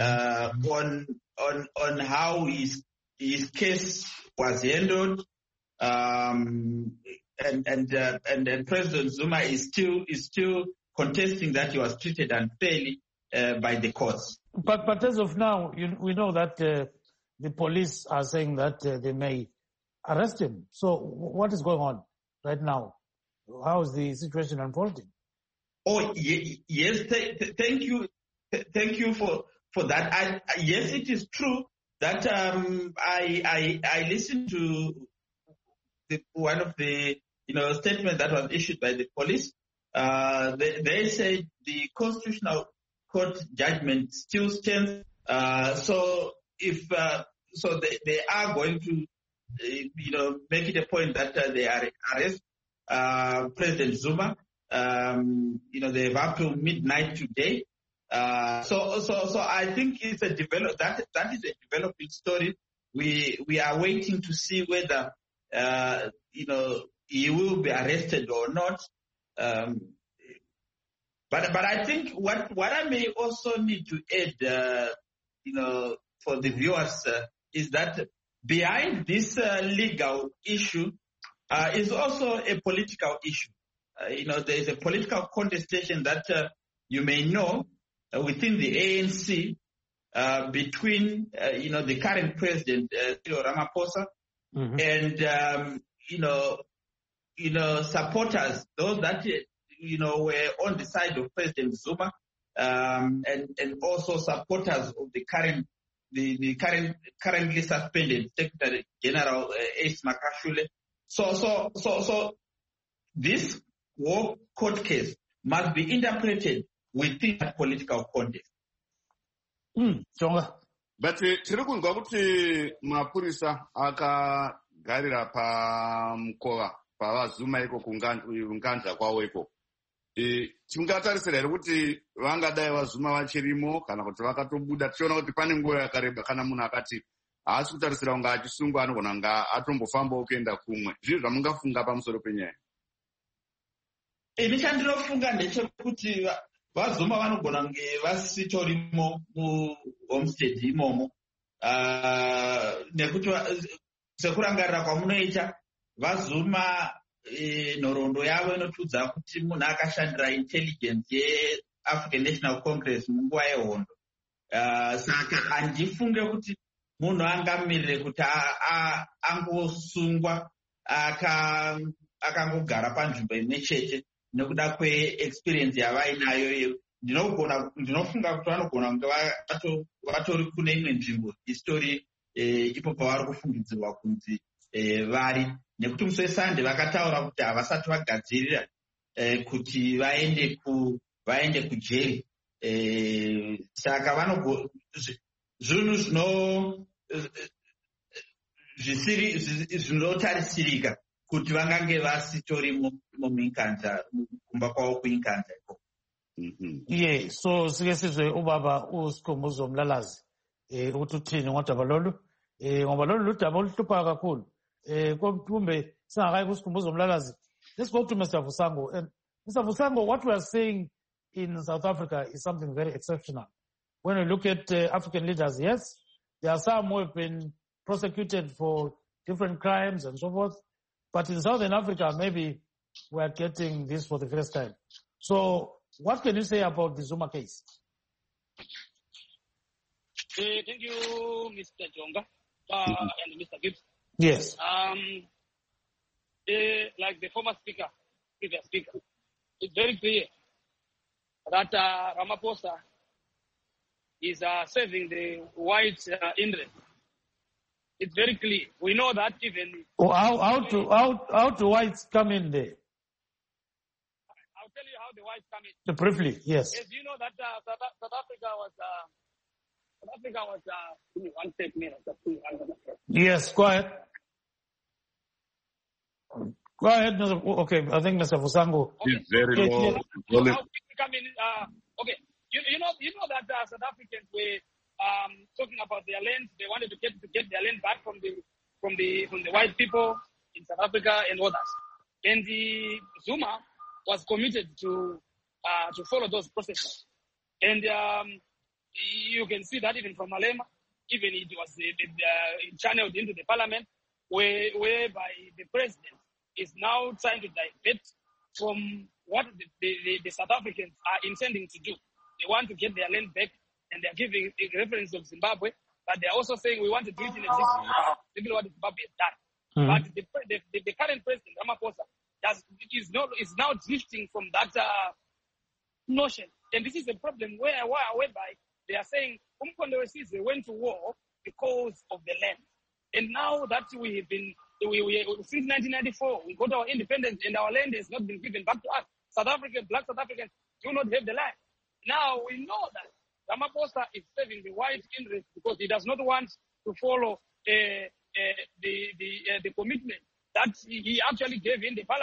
on how his case was handled, and President Zuma is still contesting that he was treated unfairly by the courts. But as of now, we know that the police are saying that they may arrest him. So what is going on right now? How is the situation unfolding? Oh, yes. Thank you for that. Yes, it is true that I listened to one of the statements that was issued by the police. They said the Constitutional Court judgment still stands. So if they are going to make it a point that they arrest President Zuma, They have up to midnight today. So I think it's a that is a developing story. We are waiting to see whether he will be arrested or not. But I think what I may also need to add, for the viewers, is that behind this legal issue is also a political issue. There is a political contestation that you may know within the ANC between the current president Cyril Ramaphosa and supporters, those that were on the side of President Zuma, and also supporters of the currently suspended Secretary General Ace Makashule. So this war court case must be interpreted within that political context. But tiri kunzwa kuti mapurisa akagarira pamukova pavazuma iko kunganza kwawo iko. Tingatarisira here kuti vangadai vazuma vachirimo kana kuti vakatobuda. Tichiona kuti pane nguva yakareba kana munhu akati haasi kutarisira kunge achisungwa anogona kunga atombofambawo kuenda kumwe. Zviro zvamungafunga pamusoro penyaya? Ini chandinofunga ndechekuti vazuma vanogona kunge vasitorimo muhomestead imomo, nekuti sekurangarira kwamunoita vazuma nhoroondo yavo inotudza kuti munhu akashandira intelligence yeAfrican National Congress munguva yehondo. Saka handifunge kuti munhu angamirire kuti angosungwa akangogara panzvimbo imwe chete nekuda kweexperience yavainayo. Ndinofunga kuti vanogona kunge vatori kune imwe nzvimbo histori ipo pavari kufungidzirwa kunzi vari, nekuti musi weSunday vakataura kuti havasati vagadzirira kuti vaende kujeri. Saka zvinhu zvinotarisirika kuti vangange vasitorimo muminkanza kumba kwavo kuinkanza iko. So sike sizwe ubaba uSikhumbuzo Mlalazi ukuthi uthini ngodaba lolu, ngoba lolu ludaba oluhlupha kakhulu. Kumbe singakayi kuSikhumbuzo Mlalazi, let's go to Mr. Vusango. And Mr. Vusango, what we are saying in South Africa is something very exceptional. When we look at African leaders, yes, there are some who have been prosecuted for different crimes and so forth. But in Southern Africa, maybe we are getting this for the first time. So what can you say about the Zuma case? Thank you, Mr. Jonga and Mr. Gibbs. Yes. Like the previous speaker, it's very clear that Ramaphosa is serving the white interest. It's very clear. We know that even. How do whites come in there? I'll tell you how the whites come in. Briefly, yes. As you know that South Africa was give me 1 second. Yes, go ahead. Go ahead. Okay, I think Mr. Vusango. It's very low. Okay, you know that South Africans were talking about their land. They wanted to get their land back from the white people in South Africa and others. And the Zuma was committed to follow those processes. And you can see that even from Malema, even it was channeled into the parliament, whereby the president is now trying to divert from what the South Africans are intending to do. They want to get their land back, and they're giving a reference of Zimbabwe, but they're also saying we want to do it in a different what Zimbabwe has done. But the current president, Ramaphosa, is now drifting from that notion. And this is a problem whereby they are saying Umkhonto weSizwe went to war because of the land. And now that we have been, since 1994, we got our independence and our land has not been given back to us. Black South Africans do not have the land. Now we know that Ramaphosa is serving the white interest because he does not want to follow the commitment that he actually gave in the parliament. But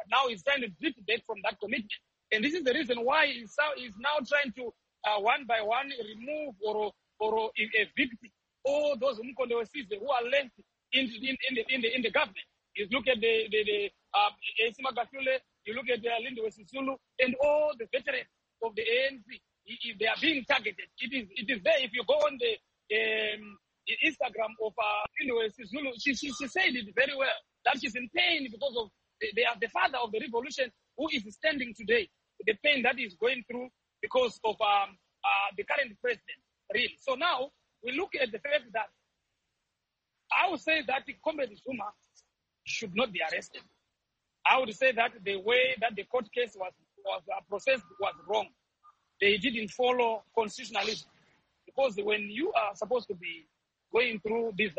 now he's trying to drift back from that commitment. And this is the reason why he's now trying to, one by one, remove or evict all those who are left in the government. You look at the A.C. Magafule, you look at Lindiwe Sisulu, and all the veterans of the ANC. They are being targeted. It is there. If you go on the Instagram of Lindiwe Sisulu, she said it very well, that she's in pain because of they are the father of the revolution who is standing today, the pain that is going through because of the current president, really. So now we look at the fact that I would say that the Comrade Zuma should not be arrested. I would say that the way that the court case was processed was wrong. They didn't follow constitutionalism, because when you are supposed to be going through this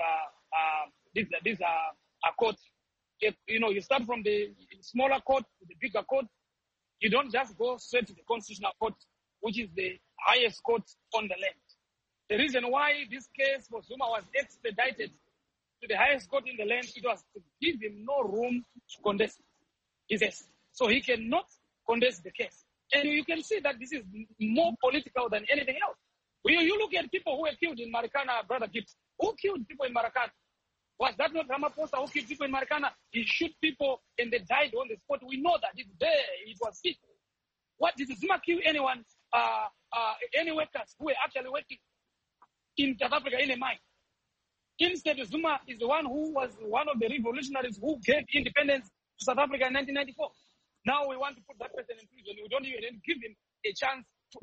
court, you start from the smaller court to the bigger court. You don't just go straight to the constitutional court, which is the highest court on the land. The reason why this case for Zuma was expedited to the highest court in the land, it was to give him no room to contest his case. So he cannot contest the case. And you can see that this is more political than anything else. When you look at people who were killed in Marikana, Brother Gibbs, who killed people in Marikana? Was that not Ramaphosa who killed people in Marikana? He shoot people and they died on the spot. We know that it's there. It was people. What did Zuma kill anyone? Any workers who were actually working in South Africa in a mine? Instead, Zuma is the one who was one of the revolutionaries who gave independence to South Africa in 1994. Now we want to put that person in prison. We don't even give him a chance to...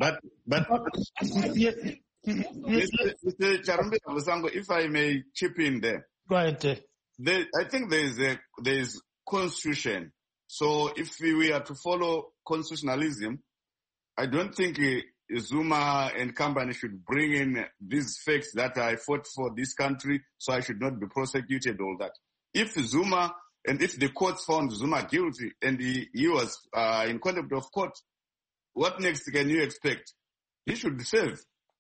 Mr. Charumbira Musango, if I may chip in there. Go ahead. I think there is constitution. So if we are to follow constitutionalism, I don't think Zuma and company should bring in these facts that I fought for this country, so I should not be prosecuted, all that. If Zuma, and if the courts found Zuma guilty and he was in contempt of court, what next can you expect? He should be served.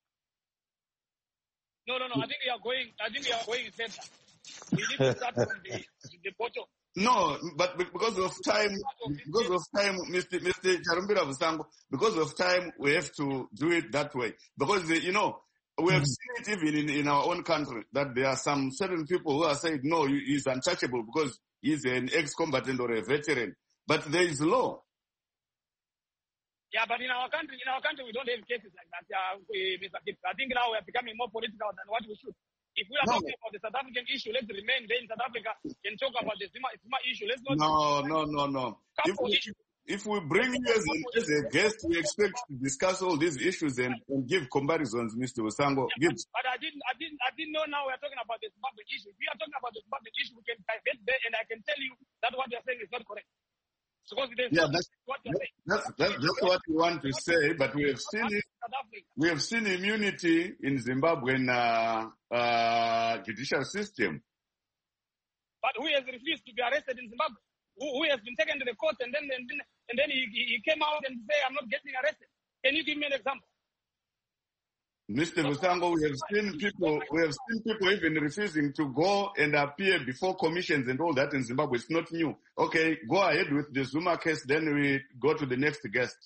No. I think we are going further. We need to start from the bottom. No, but because of time, Mr. Charumbira Musango, because of time, we have to do it that way. Because, we have seen it even in our own country, that there are some certain people who are saying, no, he's untouchable because he's an ex-combatant or a veteran. But there is law. Yeah, but in our country, we don't have cases like that, Mr. Gibbs. I think now we are becoming more political than what we should. If we are talking about the South African issue, let's remain there in South Africa and talk about the Zuma issue. Let's not... No. If we bring you as a guest, we expect to discuss all these issues and give comparisons, Mr. Musango. But I didn't know now we are talking about the Zimbabwe issue. If we are talking about the Zimbabwe issue, we can divert there and I can tell you that what you are saying is not correct. That's what we want to say, but we have seen it. We have seen immunity in Zimbabwean judicial system. But who has refused to be arrested in Zimbabwe? Who has been taken to the court and then he came out and say, I'm not getting arrested? Can you give me an example? Mr. Musango, we have seen people even refusing to go and appear before commissions and all that in Zimbabwe. It's not new. Okay, go ahead with the Zuma case, then we go to the next guest.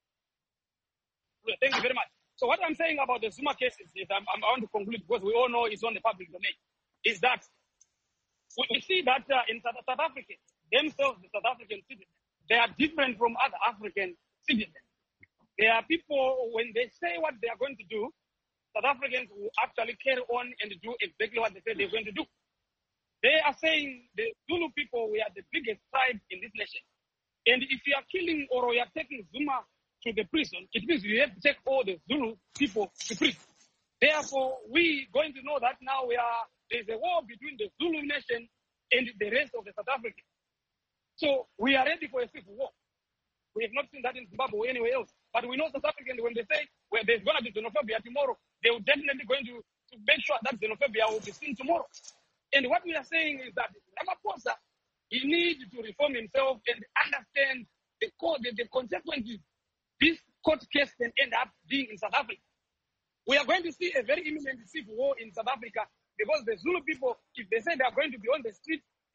Thank you very much. So what I'm saying about the Zuma case is I want to conclude, because we all know it's on the public domain, is that we see that in South Africans, themselves, the South African citizens, they are different from other African citizens. There are people, when they say what they are going to do, South Africans will actually carry on and do exactly what they say they're going to do. They are saying the Zulu people, we are the biggest tribe in this nation. And if you are killing or you are taking Zuma to the prison, it means you have to take all the Zulu people to prison. Therefore, we going to know that now there's a war between the Zulu nation and the rest of the South Africans. So we are ready for a civil war. We have not seen that in Zimbabwe or anywhere else. But we know South Africans, when they say there's going to be xenophobia tomorrow, they will definitely going to make sure that xenophobia will be seen tomorrow. And what we are saying is that Ramaphosa, he needs to reform himself and understand the consequences this court case can end up being in South Africa. We are going to see a very imminent civil war in South Africa, because the Zulu people, if they say they are going to be on the street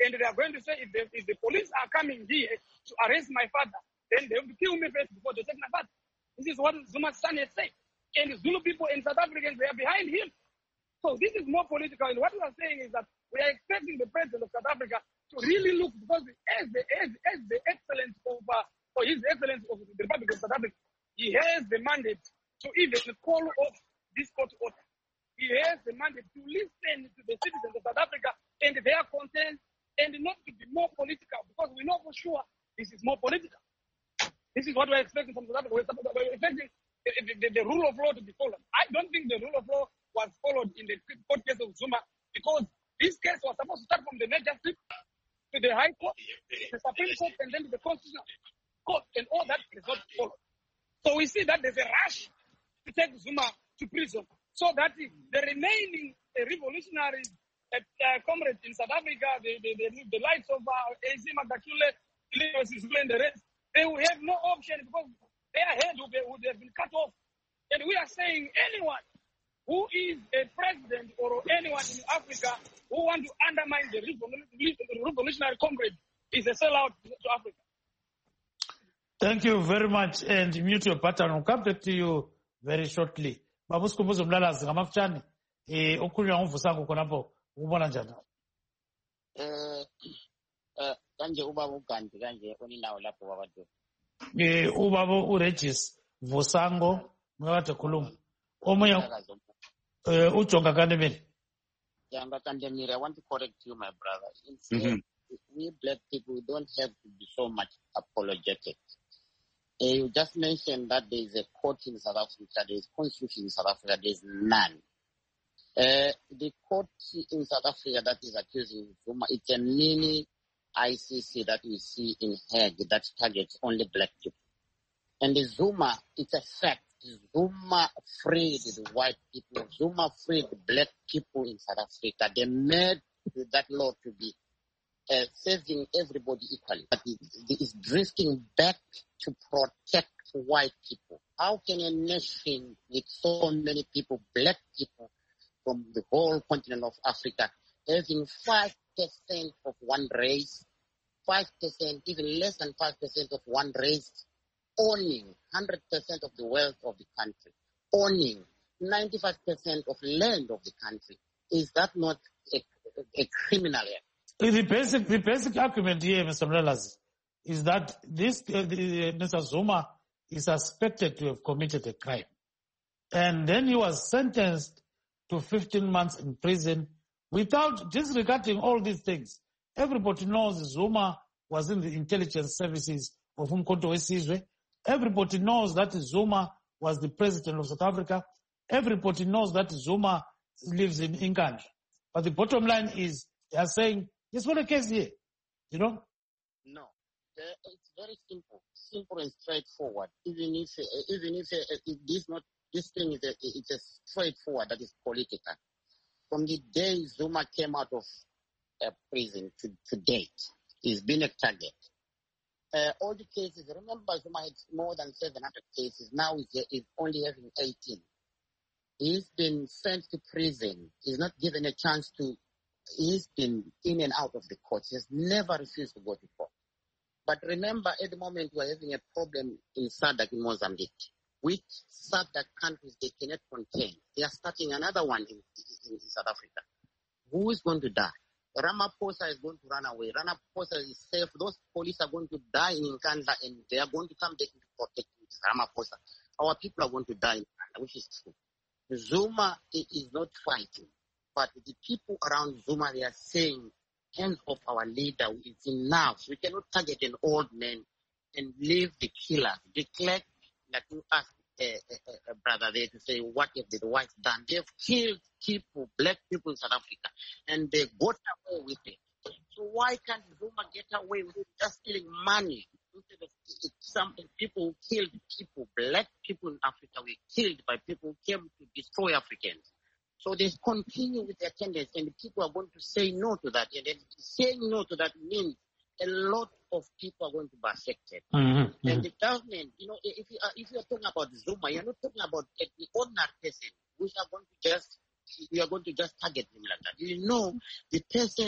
And they are going to say, if the police are coming here to arrest my father, then they have to kill me first before they take my father. This is what Zuma's son has said. And the Zulu people and South Africans, they are behind him. So this is more political. And what we are saying is that we are expecting the president of South Africa to really look, because as the excellence of, or his excellence of the Republic of South Africa, he has the mandate to even call off this court order. He has the mandate to listen to the citizens of South Africa and their concerns, and not to be more political, because we know for sure this is more political. This is what we're expecting from South Africa. We're expecting the rule of law to be followed. I don't think the rule of law was followed in the court case of Zuma, because this case was supposed to start from the Magistrate to the High Court, the Supreme Court, and then to the Constitutional Court, and all that is not followed. So we see that there's a rush to take Zuma to prison, so that the remaining revolutionary comrades in South Africa, the likes of A.C. Magashule, and the rest, they will have no option, because their head would have been cut off. And we are saying anyone who is a president or anyone in Africa who wants to undermine the revolutionary comrade is a sellout to Africa. Thank you very much, and mute your button. We'll come back to you very shortly. Babu Sikhumbuzo Mlalazi ngamafutshane okhulunywa nguVusango khonapho ubona njani? Kanje ubaba uGandhi kanje oninawo lapho babadu. Ubaba uRegis Vusango ngakade khuluma. Omunye uJonga Kandemile. Jonga Kandemile, I want to correct you, my brother. We black people, we don't have to be so much apologetic. You just mentioned that there is a court in South Africa, there is constitution in South Africa, there is none. The court in South Africa that is accusing Zuma, it's a mini ICC that we see in Hague that targets only black people. And the Zuma, it's a fact. Zuma freed the white people. Zuma freed the black people in South Africa. They made that law to be saving everybody equally. But it is drifting back to protect white people. How can a nation with so many people, black people, from the whole continent of Africa, having 5% of one race, 5%, even less than 5% of one race, owning 100% of the wealth of the country, owning 95% of land of the country? Is that not a criminal act? The basic argument here, Mr. Mlalazi, is that this Mr. Zuma is suspected to have committed a crime. And then he was sentenced to 15 months in prison without disregarding all these things. Everybody knows Zuma was in the intelligence services of Umkhonto weSizwe. Everybody knows that Zuma was the president of South Africa. Everybody knows that Zuma lives in England. But the bottom line is, they are saying, there's not a case here, you know? No. It's very simple and straightforward. Even if this thing is a straightforward, that is political. From the day Zuma came out of prison to date, he's been a target. All the cases, remember Zuma had more than 700 cases. Now he's only having 18. He's been sent to prison. He's not given a chance to. He's been in and out of the courts. He has never refused to go to court. But remember, at the moment, we're having a problem in SADC in Mozambique, which SADC countries they cannot contain. They are starting another one in South Africa. Who is going to die? Ramaphosa is going to run away. Ramaphosa is safe. Those police are going to die in Nkandla, and they are going to come back to protect Ramaphosa. Our people are going to die in Nkandla, which is true. Zuma is not fighting. But the people around Zuma, they are saying, hands off our leader, it's enough. We cannot target an old man and leave the killer. The clerk, like you asked a brother there to say, what have the whites done? They've killed people, black people in South Africa, and they got away with it. So why can't Zuma get away with just stealing money? Instead of some people who killed people, black people in Africa were killed by people who came to destroy Africans. So they continue with their tendency, and the people are going to say no to that. And then saying no to that means a lot of people are going to be affected. And the government, you know, if you are talking about Zuma, you're not talking about the ordinary person, which are going to just, you are going to just target him like that. You know, the person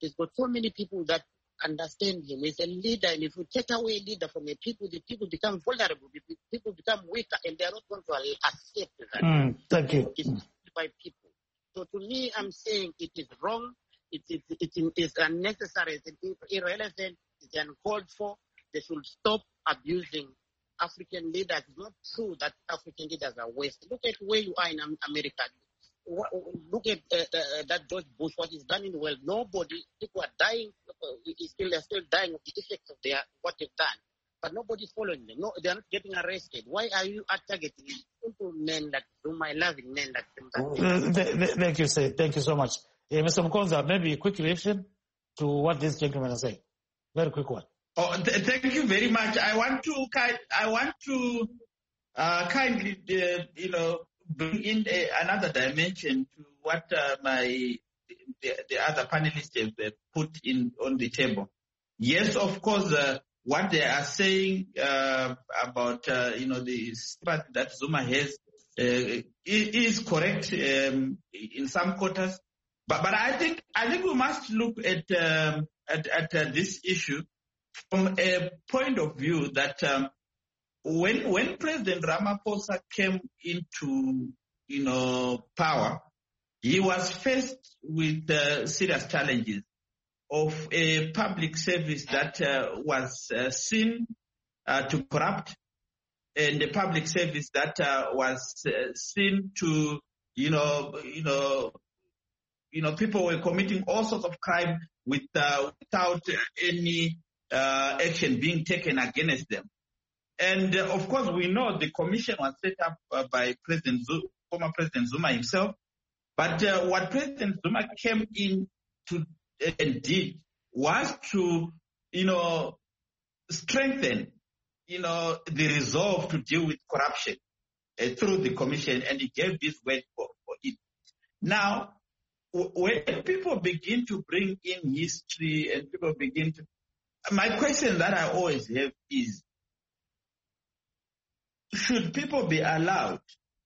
He's got so many people that understand him. He's a leader, and if you take away a leader from the people become vulnerable. The people become weaker, and they are not going to accept that. Thank you. It's by people. So to me, I'm saying it is wrong. It is unnecessary. It's irrelevant. It's uncalled for. They should stop abusing African leaders. It's not true that African leaders are wasted. Look at where you are in America. Look at that George Bush, what he's done in the world. People are dying. They're still dying of the effects of what they've done. But nobody's following them. No, they're not getting arrested. Why are you targeting simple men like Zuma, loving men like Zuma? Thank you, sir. Thank you so much. Mr. Mkonza, maybe a quick reaction to what this gentleman is saying. Very quick one. Oh, thank you very much. I want to kindly, bring in another dimension to what the other panelists have put in on the table. Yes, of course, what they are saying about the sympathy that Zuma has is correct in some quarters, but I think we must look at this issue from a point of view that when President Ramaphosa came into power, he was faced with serious challenges of a public service that was seen to corrupt, and a public service that was seen to people were committing all sorts of crime without any action being taken against them. And of course, we know the commission was set up by former President Zuma himself. But what President Zuma came in to and did was to, strengthen, the resolve to deal with corruption through the commission, and he gave this word for it. Now, when people begin to bring in history and people begin to, my question that I always have is, should people be allowed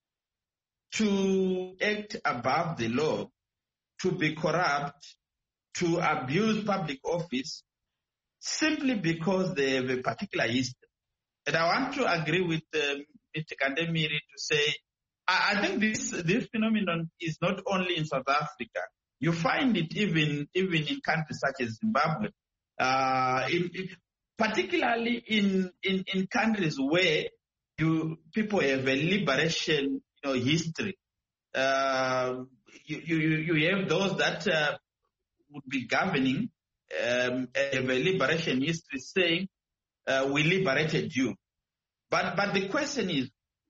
to act above the law, to be corrupt, to abuse public office, simply because they have a particular history? And I want to agree with Mr. Kandemiri to say, I think this phenomenon is not only in South Africa. You find it even in countries such as Zimbabwe, particularly in countries where people have a liberation history. You have those that would be governing have a liberation history saying we liberated you. But the question is,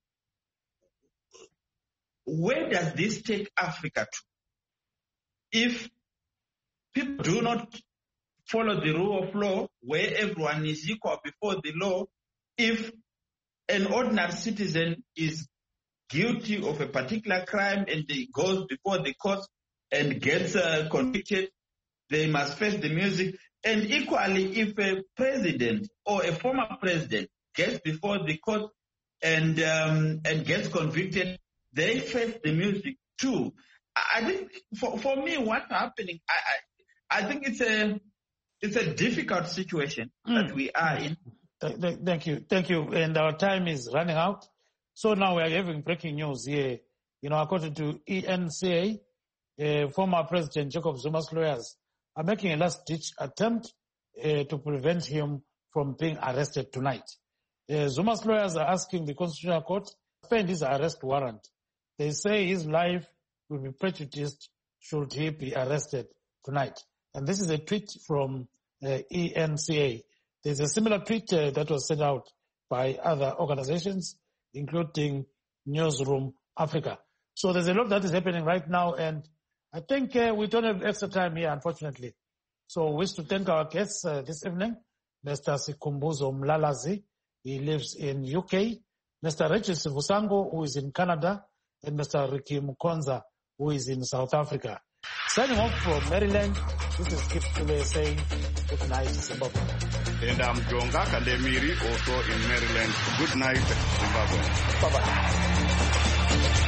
where does this take Africa to? If people do not follow the rule of law, where everyone is equal before the law, if an ordinary citizen is guilty of a particular crime and he goes before the court and gets convicted, they must face the music. And equally, if a president or a former president gets before the court and gets convicted, they face the music too. I think for me, what's happening, I think it's a difficult situation that we are in. Thank you. And our time is running out. So now we are having breaking news here. According to ENCA, former President Jacob Zuma's lawyers are making a last-ditch attempt to prevent him from being arrested tonight. Zuma's lawyers are asking the Constitutional Court to suspend his arrest warrant. They say his life will be prejudiced should he be arrested tonight. And this is a tweet from ENCA. There's a similar tweet that was sent out by other organizations, including Newsroom Africa. So there's a lot that is happening right now, and I think we don't have extra time here, unfortunately. So we wish to thank our guests this evening, Mr. Sikhumbuzo Mlalazi, he lives in UK, Mr. Regis Vusango, who is in Canada, and Mr. Ricky Mkonza, who is in South Africa. Signing off from Maryland, this is Kip Kule saying good night, Zimbabwe. And I'm Jonga Kandemiri, also in Maryland. Good night, Zimbabwe. Bye-bye.